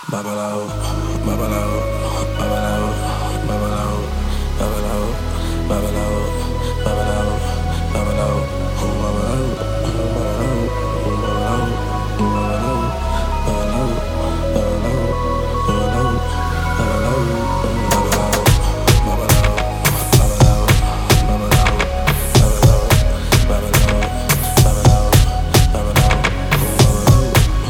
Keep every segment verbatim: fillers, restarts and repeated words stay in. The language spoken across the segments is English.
Babalao, babalao, babalao, babalao, babalao, babalao, babalao, babalao, oh babalao, babalao, oh babalao, babalao, babalao, babalao, babalao, babalao, babalao, babalao, babalao, babalao, babalao, babalao, babalao, babalao, oh babalao.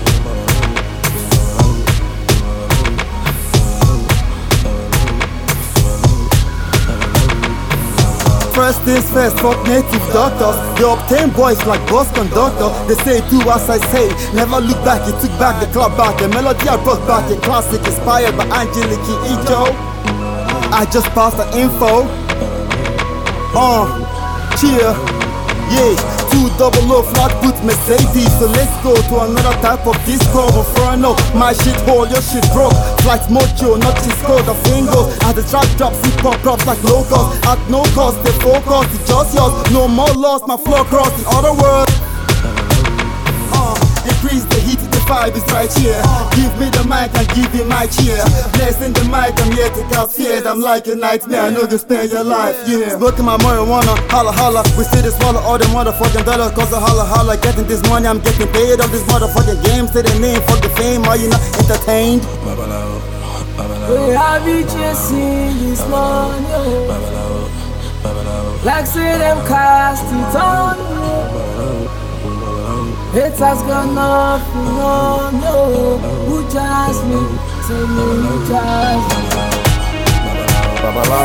First things first, fuck native doctors. They obtain boys like bus conductor. They say do as I say, never look back. You took back the club back, the melody I brought back. A classic inspired by Angelique Kidjo. I just passed the info. Uh, cheer, yeah. Two double O flat boot Mercedes. So let's go to another type of disco. Inferno, my shit hole, your shit broke. Flight mojo, not Cisco, the fingers. As the track drops, hip hop drops like locals. At no cost, they focus, it's just yours. No more loss, my flow cross. In other words, uh, increase the heat, the vibe is right here. Give me the mic and give you my cheer. Blessing the mic, I'm here to cause fear. I'm like a nightmare, I know you spend your life, yeah. Smoking my marijuana, holla holla. We see this swallow all the motherfucking dollars. Cause I holla holla, getting this money, I'm getting paid on this motherfucking game. Say the name, fuck the fame, are you not entertained? Babalao, babalao, We have been chasing this money, oh. babalao, babalao, Like say them cast it on me. Haters got nothing on you. Who jazz me? Say me who jazz me. Babalao,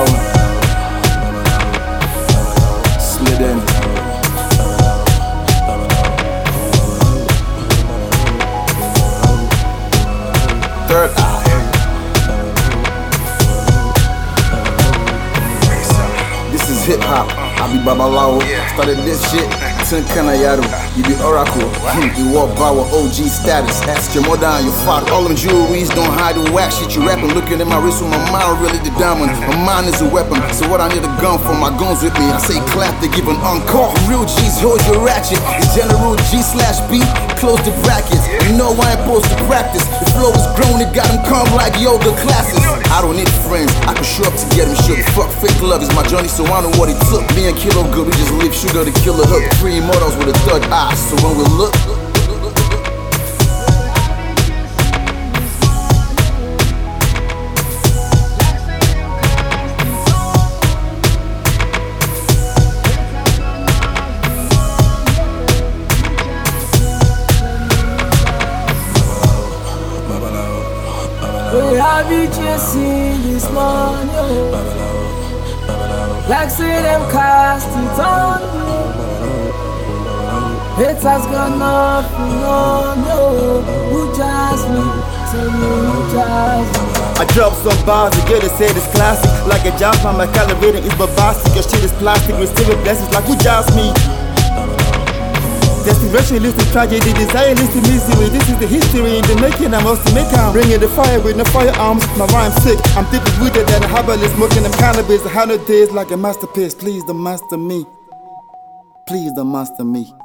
slid in. Third eye. This is hip hop. I be Babalao. Started this shit. Tin Kanayaru. You be Oracle. Hmm. You walk power O G status. Ask your mother and your father. All them jewelries don't hide the whack shit you rapping. Looking at my wrist with my mind really the diamond. My mind is a weapon. So what I need a gun for? My guns with me. I say clap to give an encore. Real G's hold your ratchet. It's General G slash B. Close the brackets. You know I ain't supposed to practice. The flow is grown. It got them calm like yoga classes. I don't need friends. I can show up to get them shook. Fuck fake love is my journey, so I know what it took. Me and Kilo good. We just leave sugar to kill a hook. Three models with a third eye. So when we look. We have been chasing this money, oh. Like say them cast it on me. Haters got nothing on you. Who jazz me? Say me who jazz me. I drop some bars to get it, say it's classic. Like a jump on my calibrating is bombastic. Your shit is plastic, receiving blessings like who jazz me. Desperation leads to tragedy, desire leads to misery. This is the history in the making, I must make am. Bringing the fire with no firearms, my rhyme sick. I'm deep rooted than a herbalist, smoking them cannabis. A hundred days like a masterpiece, please don't master me. Please don't master me.